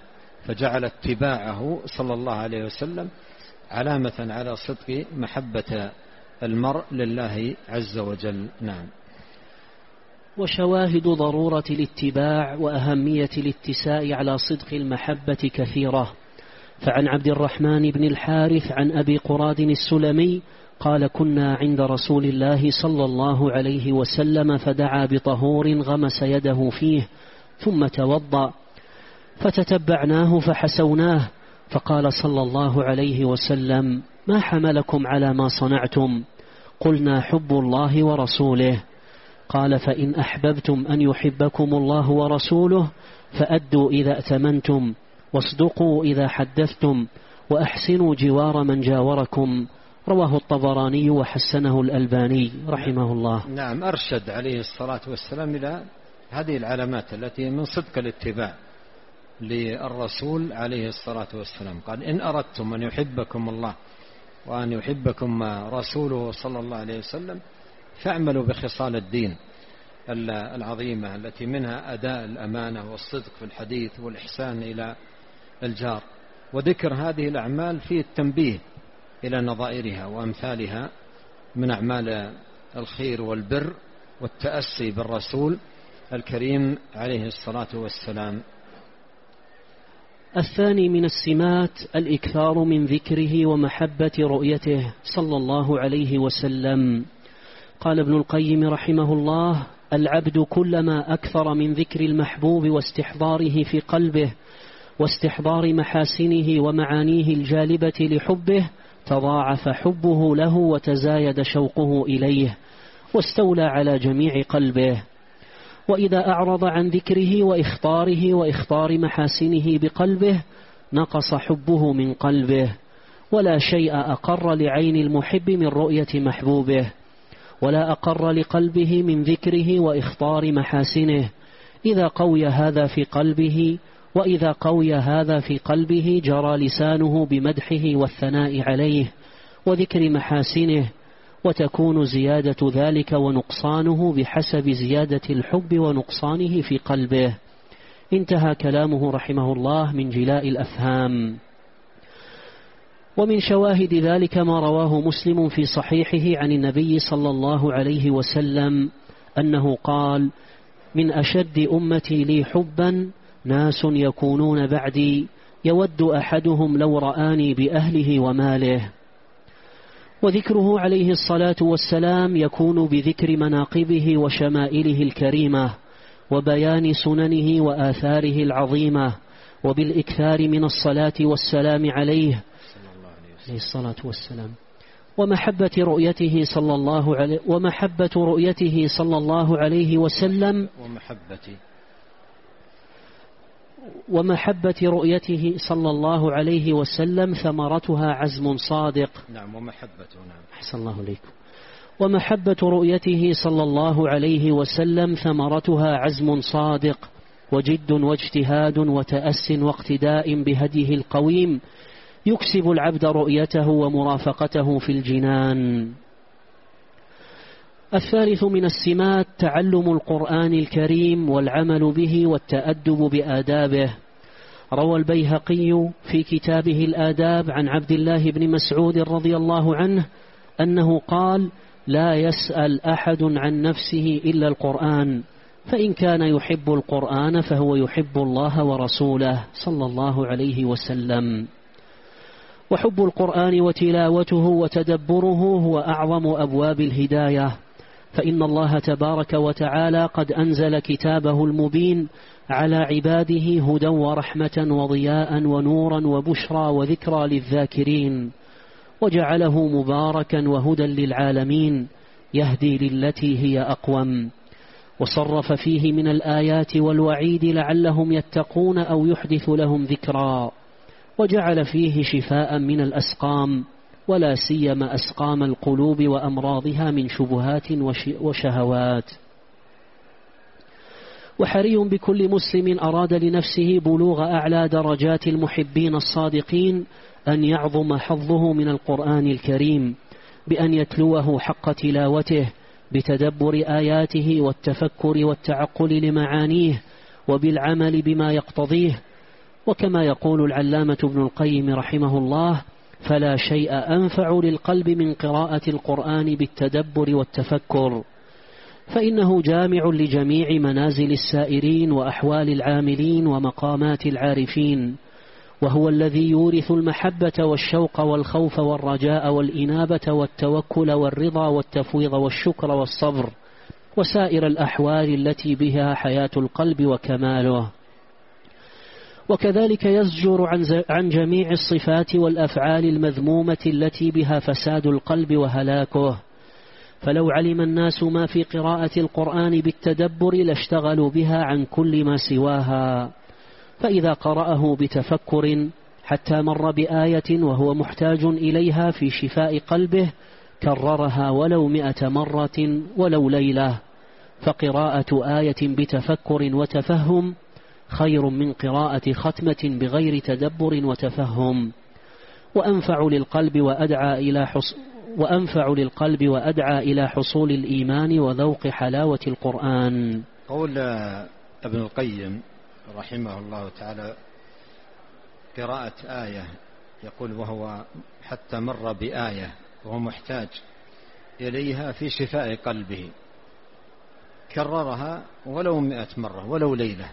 فجعل اتباعه صلى الله عليه وسلم علامة على صدق محبة المرء لله عز وجل. نعم. وشواهد ضرورة الاتباع وأهمية الاتساء على صدق المحبة كثيرة. فعن عبد الرحمن بن الحارث عن أبي قراد السلمي قال: كنا عند رسول الله صلى الله عليه وسلم فدعا بطهور غمس يده فيه ثم توضأ، فتتبعناه فحسوناه، فقال صلى الله عليه وسلم: ما حملكم على ما صنعتم؟ قلنا: حب الله ورسوله. قال: فإن أحببتم أن يحبكم الله ورسوله فأدوا إذا ائتمنتم، واصدقوا إذا حدثتم، وأحسنوا جوار من جاوركم. رواه الطبراني وحسنه الألباني رحمه الله. نعم. أرشد عليه الصلاة والسلام إلى هذه العلامات التي من صدق الاتباع للرسول عليه الصلاة والسلام. قال: إن أردتم أن يحبكم الله وأن يحبكم رسوله صلى الله عليه وسلم فاعملوا بخصال الدين العظيمة التي منها أداء الأمانة والصدق في الحديث والإحسان إلى الجار. وذكر هذه الأعمال فيه التنبيه إلى نظائرها وأمثالها من أعمال الخير والبر والتأسي بالرسول الكريم عليه الصلاة والسلام. الثاني من السمات الإكثار من ذكره ومحبة رؤيته صلى الله عليه وسلم. قال ابن القيم رحمه الله: العبد كلما أكثر من ذكر المحبوب واستحضاره في قلبه واستحضار محاسنه ومعانيه الجالبة لحبه تضاعف حبه له وتزايد شوقه إليه واستولى على جميع قلبه. وإذا أعرض عن ذكره وإخطاره وإخطار محاسنه بقلبه نقص حبه من قلبه. ولا شيء أقر لعين المحب من رؤية محبوبه، ولا أقر لقلبه من ذكره وإخطار محاسنه. إذا قوي هذا في قلبه وإذا قوي هذا في قلبه جرى لسانه بمدحه والثناء عليه وذكر محاسنه، وتكون زيادة ذلك ونقصانه بحسب زيادة الحب ونقصانه في قلبه. انتهى كلامه رحمه الله من جلاء الأفهام. ومن شواهد ذلك ما رواه مسلم في صحيحه عن النبي صلى الله عليه وسلم أنه قال: من أشد أمتي لي حبا ناس يكونون بعدي يود أحدهم لو رآني بأهله وماله. وذكره عليه الصلاة والسلام يكون بذكر مناقبه وشمائله الكريمة وبيان سننه وآثاره العظيمة، وبالإكثار من الصلاة والسلام عليه عليه الصلاة والسلام، ومحبة رؤيته صلى الله عليه ومحبة رؤيته صلى الله عليه وسلم ومحبة ومحبة رؤيته صلى الله عليه وسلم ثمرتها عزم صادق. نعم. ومحبته. نعم. أحسن الله عليكم. ومحبة رؤيته صلى الله عليه وسلم ثمرتها عزم صادق وجد واجتهاد وتأس واقتداء بهديه القويم يكسب العبد رؤيته ومرافقته في الجنان. الثالث من السمات تعلم القرآن الكريم والعمل به والتأدب بآدابه. روى البيهقي في كتابه الآداب عن عبد الله بن مسعود رضي الله عنه أنه قال: لا يسأل أحد عن نفسه إلا القرآن، فإن كان يحب القرآن فهو يحب الله ورسوله صلى الله عليه وسلم. وحب القرآن وتلاوته وتدبره هو أعظم أبواب الهداية، فإن الله تبارك وتعالى قد أنزل كتابه المبين على عباده هدى ورحمة وضياء ونورا وبشرى وذكرى للذاكرين، وجعله مباركا وهدى للعالمين يهدي للتي هي أقوم، وصرف فيه من الآيات والوعيد لعلهم يتقون أو يحدث لهم ذكرا، وجعل فيه شفاء من الأسقام ولا سيما أسقام القلوب وأمراضها من شبهات وشهوات. وحري بكل مسلم أراد لنفسه بلوغ أعلى درجات المحبين الصادقين أن يعظم حظه من القرآن الكريم بأن يتلوه حق تلاوته بتدبر آياته والتفكر والتعقل لمعانيه وبالعمل بما يقتضيه، وكما يقول العلامة ابن القيم رحمه الله: فلا شيء أنفع للقلب من قراءة القرآن بالتدبر والتفكر، فإنه جامع لجميع منازل السائرين وأحوال العاملين ومقامات العارفين، وهو الذي يورث المحبة والشوق والخوف والرجاء والإنابة والتوكل والرضا والتفويض والشكر والصبر وسائر الأحوال التي بها حياة القلب وكماله. وكذلك يزجر عن جميع الصفات والأفعال المذمومة التي بها فساد القلب وهلاكه. فلو علم الناس ما في قراءة القرآن بالتدبر لاشتغلوا بها عن كل ما سواها، فإذا قرأه بتفكر حتى مر بآية وهو محتاج إليها في شفاء قلبه كررها ولو مئة مرة ولو ليلة. فقراءة آية بتفكر وتفهم خير من قراءة ختمة بغير تدبر وتفهم، وأنفع للقلب وأدعى إلى حص وأنفع للقلب وأدعى إلى حصول الإيمان وذوق حلاوة القرآن. قول ابن القيم رحمه الله تعالى: قراءة آية، يقول وهو حتى مر بآية وهو محتاج إليها في شفاء قلبه كررها ولو مئة مرة ولو ليلة،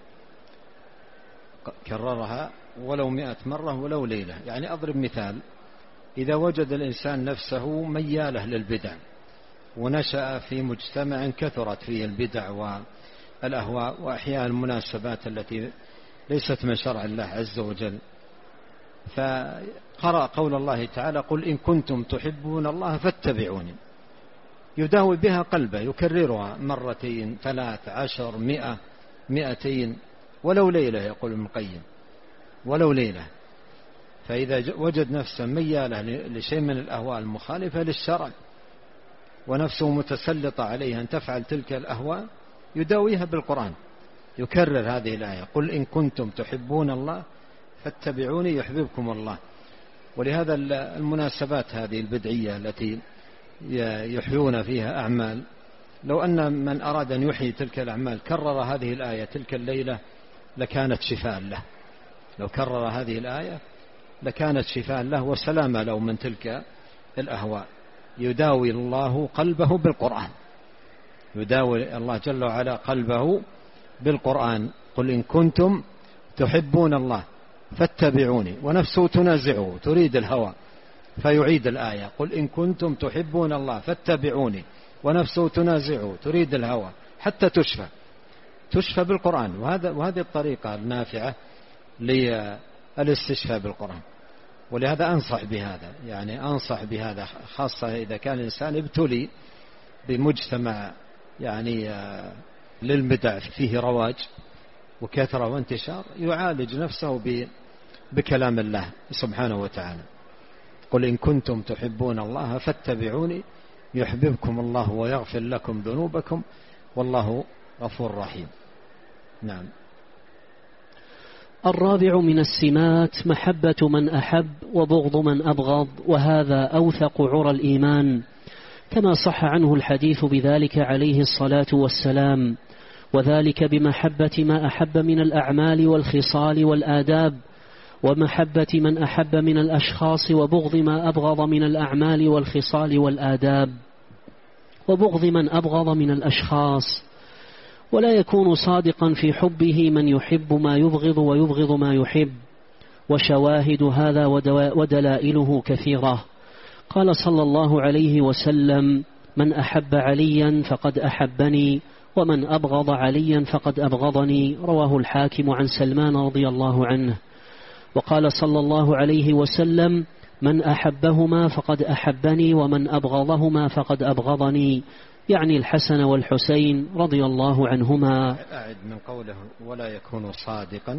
كررها ولو مئة مرة ولو ليلة. يعني أضرب مثال: إذا وجد الإنسان نفسه مياله للبدع ونشأ في مجتمع كثرت فيه البدع والأهواء وأحياء المناسبات التي ليست من شرع الله عز وجل، فقرأ قول الله تعالى: قل إن كنتم تحبون الله فاتبعوني، يداوي بها قلبه، يكررها مرتين ثلاث عشر مئة مئتين ولو ليلة، يقول ابن القيم ولو ليلة. فإذا وجد نفسه ميالة لشيء من الأهواء المخالفة للشرع ونفسه متسلطة عليها أن تفعل تلك الأهواء يداويها بالقرآن، يكرر هذه الآية: قل إن كنتم تحبون الله فاتبعوني يحببكم الله. ولهذا المناسبات هذه البدعية التي يحيون فيها أعمال، لو أن من أراد أن يحيي تلك الأعمال كرر هذه الآية تلك الليلة لكانت شفاء له، لو كرر هذه الآية لكانت شفاء له وسلامة له من تلك الأهواء. يداوي الله قلبه بالقرآن، يداوي الله جل وعلا قلبه بالقرآن: قل إن كنتم تحبون الله فاتبعوني، ونفسه تنازعه تريد الهوى فيعيد الآية: قل إن كنتم تحبون الله فاتبعوني، ونفسه تنازعه تريد الهوى حتى تشفى تشفى بالقرآن. وهذا وهذه الطريقة النافعة للاستشفاء بالقرآن. ولهذا أنصح بهذا، يعني أنصح بهذا خاصة إذا كان الإنسان ابتلي بمجتمع يعني للبدع فيه رواج وكثرة وانتشار، يعالج نفسه بكلام الله سبحانه وتعالى: قل إن كنتم تحبون الله فاتبعوني يحببكم الله ويغفر لكم ذنوبكم والله غفور رحيم. نعم. الرابع من السمات محبة من أحب وبغض من أبغض، وهذا أوثق عرى الإيمان، كما صح عنه الحديث بذلك عليه الصلاة والسلام، وذلك بمحبة ما أحب من الأعمال والخصال والآداب، ومحبة من أحب من الأشخاص، وبغض ما أبغض من الأعمال والخصال والآداب، وبغض من أبغض من الأشخاص. ولا يكون صادقا في حبه من يحب ما يبغض ويبغض ما يحب، وشواهد هذا ودلائله كثيرة. قال صلى الله عليه وسلم: من أحب عليا فقد أحبني، ومن أبغض عليا فقد أبغضني. رواه الحاكم عن سلمان رضي الله عنه. وقال صلى الله عليه وسلم: من أحبهما فقد أحبني، ومن أبغضهما فقد أبغضني، يعني الحسن والحسين رضي الله عنهما. أعد من قوله: ولا يكون صادقا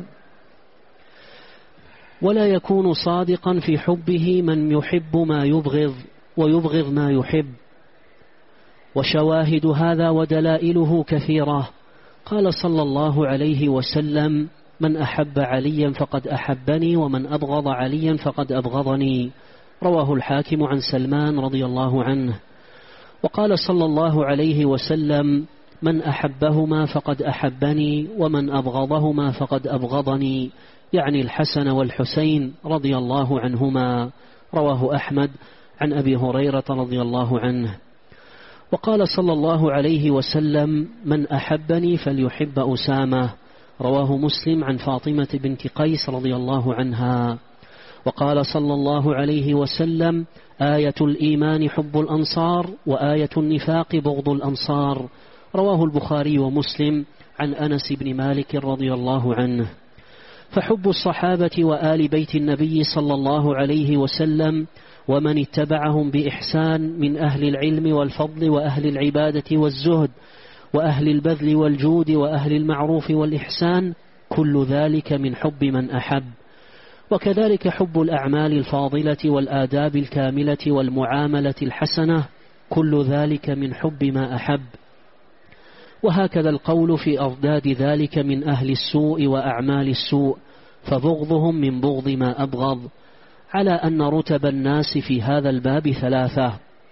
ولا يكون صادقا في حبه من يحب ما يبغض ويبغض ما يحب، وشواهد هذا ودلائله كثيرة. قال صلى الله عليه وسلم: من أحب عليا فقد أحبني، ومن أبغض عليا فقد أبغضني. رواه الحاكم عن سلمان رضي الله عنه. وقال صلى الله عليه وسلم: من أحبهما فقد أحبني، ومن أبغضهما فقد أبغضني، يعني الحسن والحسين رضي الله عنهما. رواه أحمد عن أبي هريرة رضي الله عنه. وقال صلى الله عليه وسلم: من أحبني فليحب أسامة. رواه مسلم عن فاطمة بنت قيس رضي الله عنها. وقال صلى الله عليه وسلم: آية الإيمان حب الأنصار، وآية النفاق بغض الأنصار. رواه البخاري ومسلم عن أنس بن مالك رضي الله عنه. فحب الصحابة وآل بيت النبي صلى الله عليه وسلم ومن اتبعهم بإحسان من أهل العلم والفضل وأهل العبادة والزهد وأهل البذل والجود وأهل المعروف والإحسان، كل ذلك من حب من أحب. وكذلك حب الأعمال الفاضلة والآداب الكاملة والمعاملة الحسنة، كل ذلك من حب ما أحب. وهكذا القول في أضداد ذلك من أهل السوء وأعمال السوء، فبغضهم من بغض ما أبغض، على أن رتب الناس في هذا الباب ثلاثة: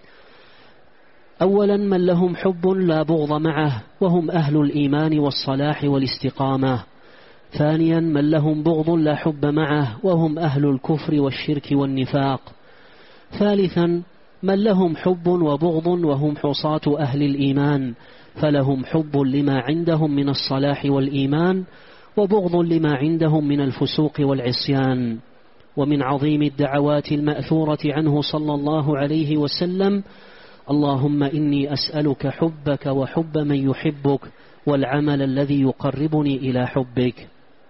أولا من لهم حب لا بغض معه وهم أهل الإيمان والصلاح والاستقامة. ثانيا من لهم بغض لا حب معه وهم أهل الكفر والشرك والنفاق. ثالثا من لهم حب وبغض وهم حصاة أهل الإيمان، فلهم حب لما عندهم من الصلاح والإيمان وبغض لما عندهم من الفسوق والعصيان. ومن عظيم الدعوات المأثورة عنه صلى الله عليه وسلم: اللهم إني أسألك حبك وحب من يحبك والعمل الذي يقربني إلى حبك.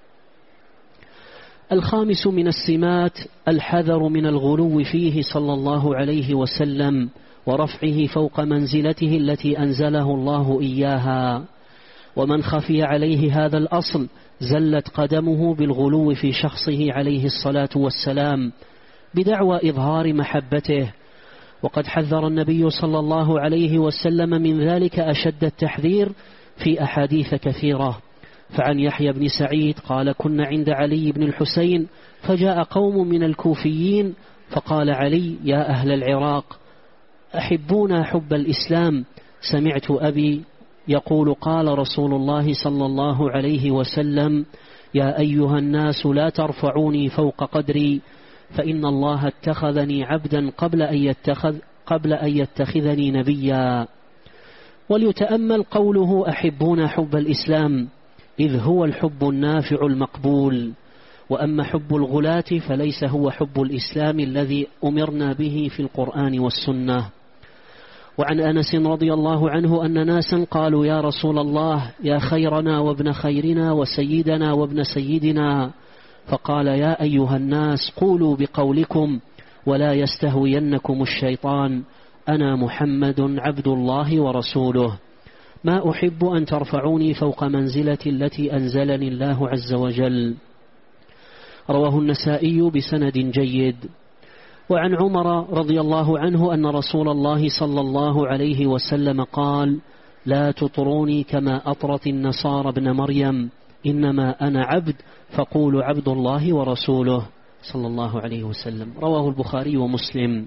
الخامس من السمات الحذر من الغلو فيه صلى الله عليه وسلم ورفعه فوق منزلته التي أنزله الله إياها. ومن خفي عليه هذا الأصل زلت قدمه بالغلو في شخصه عليه الصلاة والسلام بدعوى إظهار محبته. وقد حذر النبي صلى الله عليه وسلم من ذلك أشد التحذير في أحاديث كثيرة. فعن يحيى بن سعيد قال: كنا عند علي بن الحسين فجاء قوم من الكوفيين فقال علي: يا أهل العراق أحبونا حب الإسلام. سمعت أبي يقول: قال رسول الله صلى الله عليه وسلم: يا أيها الناس لا ترفعوني فوق قدري، فإن الله اتخذني عبدا قبل أن يتخذ قبل أن يتخذني نبيا. وليتأمل قوله: أحبون حب الإسلام، إذ هو الحب النافع المقبول. وأما حب الغلاة فليس هو حب الإسلام الذي أمرنا به في القرآن والسنة. وعن أنس رضي الله عنه أن ناسا قالوا: يا رسول الله، يا خيرنا وابن خيرنا وسيدنا وابن سيدنا. فقال: يا أيها الناس قولوا بقولكم ولا يستهوينكم الشيطان، أنا محمد عبد الله ورسوله، ما أحب أن ترفعوني فوق منزلتي التي أنزلني الله عز وجل. رواه النسائي بسند جيد. وعن عمر رضي الله عنه أن رسول الله صلى الله عليه وسلم قال: لا تطروني كما أطرت النصارى ابن مريم، إنما أنا عبد فقولوا عبد الله ورسوله، صلى الله عليه وسلم. رواه البخاري ومسلم.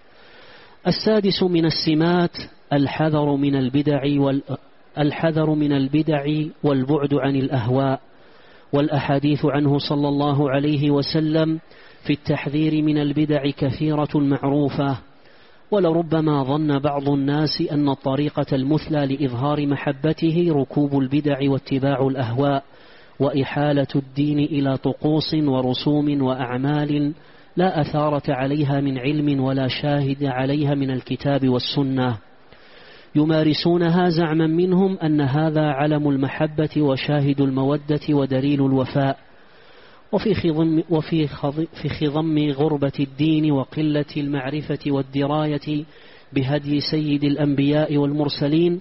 السادس من السمات الحذر من البدع وال الحذر من البدع والبعد عن الأهواء. والأحاديث عنه صلى الله عليه وسلم في التحذير من البدع كثيرة معروفة. ولربما ظن بعض الناس أن الطريقة المثلى لإظهار محبته ركوب البدع واتباع الأهواء وإحالة الدين إلى طقوس ورسوم وأعمال لا أثارة عليها من علم ولا شاهد عليها من الكتاب والسنة، يمارسونها زعما منهم أن هذا علم المحبة وشاهد المودة ودليل الوفاء. وفي خضم, وفي في خضم غربة الدين وقلة المعرفة والدراية بهدي سيد الأنبياء والمرسلين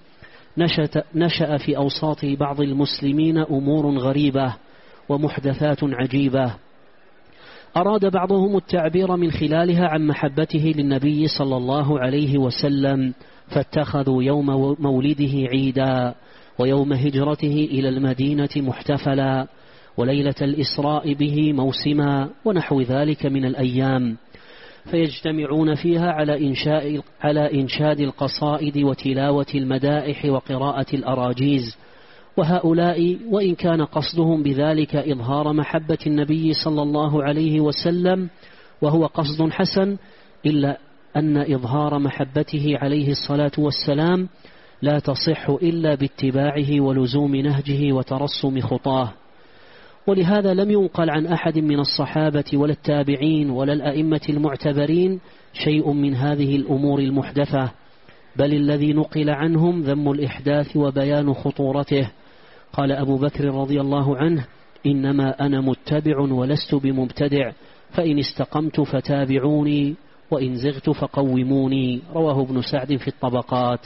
نشأ في أوساط بعض المسلمين أمور غريبة ومحدثات عجيبة، أراد بعضهم التعبير من خلالها عن محبته للنبي صلى الله عليه وسلم، فاتخذوا يوم مولده عيدا، ويوم هجرته إلى المدينة محتفلا، وليلة الإسراء به موسما، ونحو ذلك من الأيام، فيجتمعون فيها على إنشاء على إنشاد القصائد وتلاوة المدائح وقراءة الأراجيز وهؤلاء وإن كان قصدهم بذلك إظهار محبة النبي صلى الله عليه وسلم وهو قصد حسن، إلا أن إظهار محبته عليه الصلاة والسلام لا تصح إلا باتباعه ولزوم نهجه وترسم خطاه. ولهذا لم ينقل عن أحد من الصحابة ولا التابعين ولا الأئمة المعتبرين شيء من هذه الأمور المحدثة، بل الذي نقل عنهم ذم الإحداث وبيان خطورته. قال أبو بكر رضي الله عنه: إنما أنا متبع ولست بمبتدع، فإن استقمت فتابعوني وإن زغت فقوموني. رواه ابن سعد في الطبقات.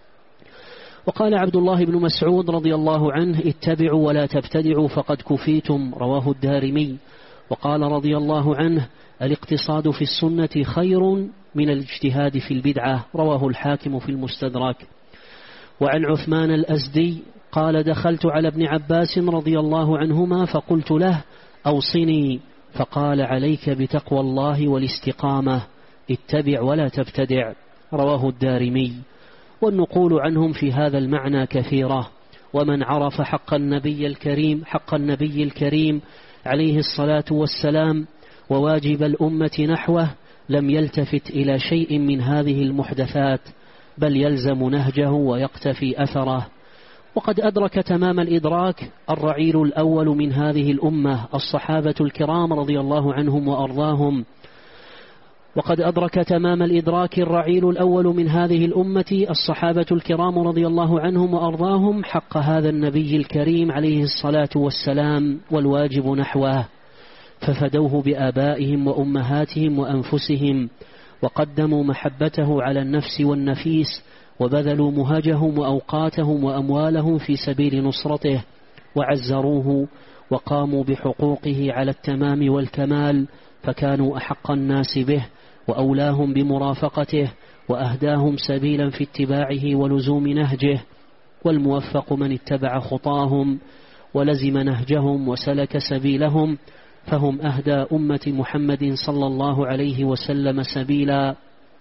وقال عبد الله بن مسعود رضي الله عنه: اتبعوا ولا تبتدعوا فقد كفيتم. رواه الدارمي. وقال رضي الله عنه: الاقتصاد في السنة خير من الاجتهاد في البدعة. رواه الحاكم في المستدرك. وعن عثمان الأزدي قال: دخلت على ابن عباس رضي الله عنهما فقلت له: أوصني، فقال: عليك بتقوى الله والاستقامة، اتبع ولا تبتدع. رواه الدارمي. والنقول عنهم في هذا المعنى كثيرة، ومن عرف حق النبي الكريم حق النبي الكريم عليه الصلاة والسلام وواجب الأمة نحوه لم يلتفت إلى شيء من هذه المحدثات، بل يلزم نهجه ويقتفي أثره. وقد أدرك تمام الإدراك الرعيل الأول من هذه الأمة الصحابة الكرام رضي الله عنهم وأرضاهم وقد أدرك تمام الإدراك الرعيل الأول من هذه الأمة الصحابة الكرام رضي الله عنهم وأرضاهم حق هذا النبي الكريم عليه الصلاة والسلام والواجب نحوه، ففدوه بآبائهم وأمهاتهم وأنفسهم، وقدموا محبته على النفس والنفيس، وبذلوا مهجهم وأوقاتهم وأموالهم في سبيل نصرته، وعزروه وقاموا بحقوقه على التمام والكمال، فكانوا أحق الناس به وأولاهم بمرافقته وأهداهم سبيلا في اتباعه ولزوم نهجه. والموفق من اتبع خطاهم ولزم نهجهم وسلك سبيلهم، فهم أهدى أمة محمد صلى الله عليه وسلم سبيلا،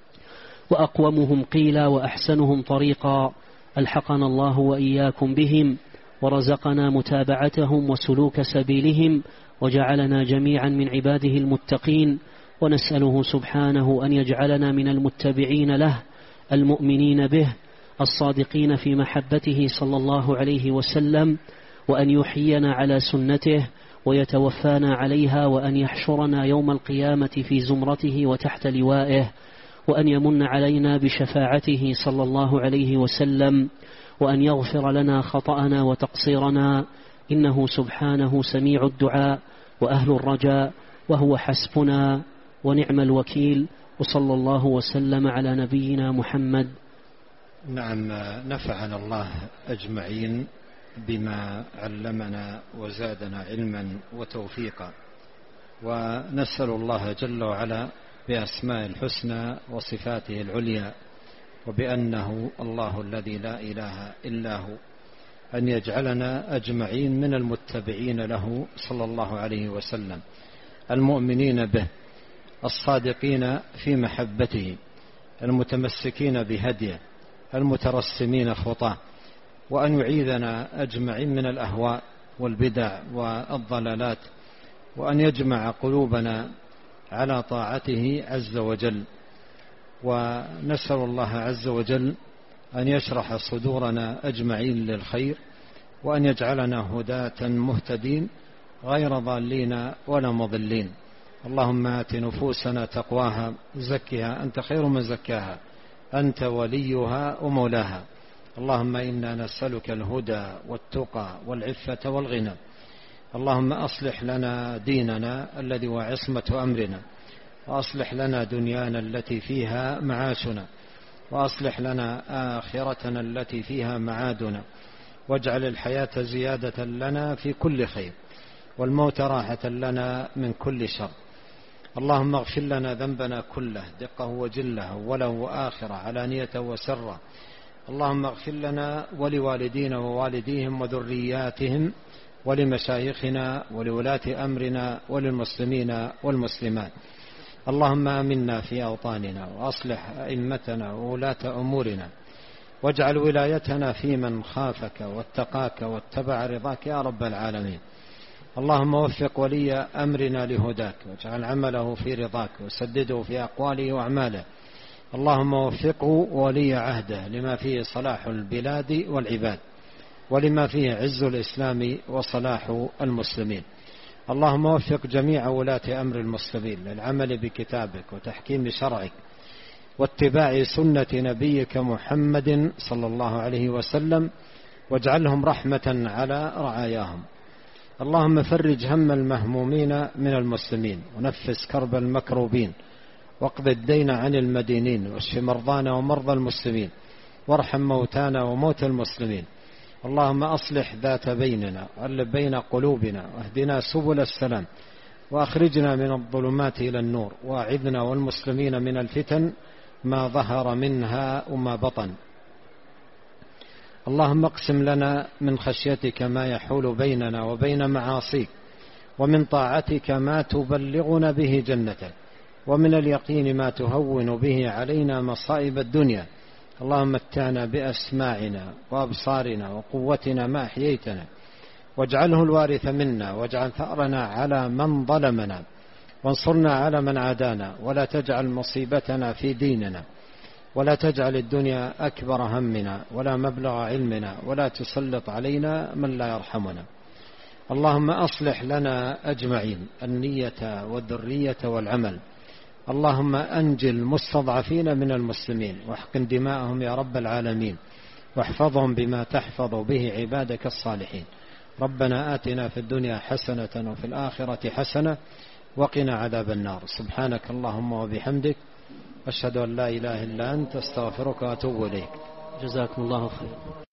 وأقومهم قيلا وأحسنهم طريقا. ألحقنا الله وإياكم بهم، ورزقنا متابعتهم وسلوك سبيلهم، وجعلنا جميعا من عباده المتقين. ونسأله سبحانه أن يجعلنا من المتبعين له المؤمنين به الصادقين في محبته صلى الله عليه وسلم، وأن يحيينا على سنته ويتوفانا عليها، وأن يحشرنا يوم القيامة في زمرته وتحت لوائه، وأن يمن علينا بشفاعته صلى الله عليه وسلم، وأن يغفر لنا خطأنا وتقصيرنا، إنه سبحانه سميع الدعاء وأهل الرجاء، وهو حسبنا ونعم الوكيل. وصلى الله وسلم على نبينا محمد. نعم، نفعنا الله أجمعين بما علمنا وزادنا علما وتوفيقا، ونسأل الله جل وعلا بأسماء الحسنى وصفاته العليا وبأنه الله الذي لا إله إلا هو أن يجعلنا أجمعين من المتبعين له صلى الله عليه وسلم، المؤمنين به، الصادقين في محبته، المتمسكين بهديه، المترسمين خطاه، وأن يعيذنا أجمعين من الأهواء والبدع والضلالات، وأن يجمع قلوبنا على طاعته عز وجل. ونسأل الله عز وجل أن يشرح صدورنا أجمعين للخير، وأن يجعلنا هداة مهتدين غير ضالين ولا مضلين. اللهم آت نفوسنا تقواها زكها أنت خير من زكاها أنت وليها ومولاها. اللهم إنا نسألك الهدى والتقى والعفة والغنى. اللهم أصلح لنا ديننا الذي هو عصمة أمرنا، وأصلح لنا دنيانا التي فيها معاشنا، وأصلح لنا آخرتنا التي فيها معادنا، واجعل الحياة زيادة لنا في كل خير، والموت راحة لنا من كل شر. اللهم اغفر لنا ذنبنا كله دقه وجله وله وآخره علانيته وسره. اللهم اغفر لنا ولوالدينا ووالديهم وذرياتهم ولمشايخنا ولولاة أمرنا وللمسلمين والمسلمات. اللهم آمنا في أوطاننا، وأصلح أئمتنا وولاة أمورنا، واجعل ولايتنا في من خافك واتقاك واتبع رضاك يا رب العالمين. اللهم وفق ولي أمرنا لهداك، واجعل عمله في رضاك، وسدده في أقواله وأعماله. اللهم وفقه ولي عهده لما فيه صلاح البلاد والعباد، ولما فيه عز الإسلام وصلاح المسلمين. اللهم وفق جميع ولاة أمر المسلمين للعمل بكتابك وتحكيم شرعك واتباع سنة نبيك محمد صلى الله عليه وسلم، واجعلهم رحمة على رعاياهم. اللهم فرج هم المهمومين من المسلمين، ونفس كرب المكروبين، واقض الدين عن المدينين، واشف مرضانا ومرضى المسلمين، وارحم موتانا وموتى المسلمين. اللهم أصلح ذات بيننا، وألف بين قلوبنا، واهدنا سبل السلام، وأخرجنا من الظلمات إلى النور، وأعذنا والمسلمين من الفتن ما ظهر منها وما بطن. اللهم اقسم لنا من خشيتك ما يحول بيننا وبين معاصيك، ومن طاعتك ما تبلغنا به جنتك، ومن اليقين ما تهون به علينا مصائب الدنيا. اللهم متعنا بأسماعنا وأبصارنا وقوتنا ما أحييتنا، واجعله الوارث منا، واجعل ثأرنا على من ظلمنا، وانصرنا على من عادانا، ولا تجعل مصيبتنا في ديننا، ولا تجعل الدنيا أكبر همنا ولا مبلغ علمنا، ولا تسلط علينا من لا يرحمنا. اللهم أصلح لنا أجمعين النية والذرية والعمل. اللهم أنجِ المستضعفين من المسلمين، واحقن دماءهم يا رب العالمين، واحفظهم بما تحفظ به عبادك الصالحين. ربنا آتنا في الدنيا حسنة وفي الآخرة حسنة وقنا عذاب النار. سبحانك اللهم وبحمدك، أشهد أن لا إله إلا أنت، أستغفرك وأتوب إليك. جزاكم الله خير.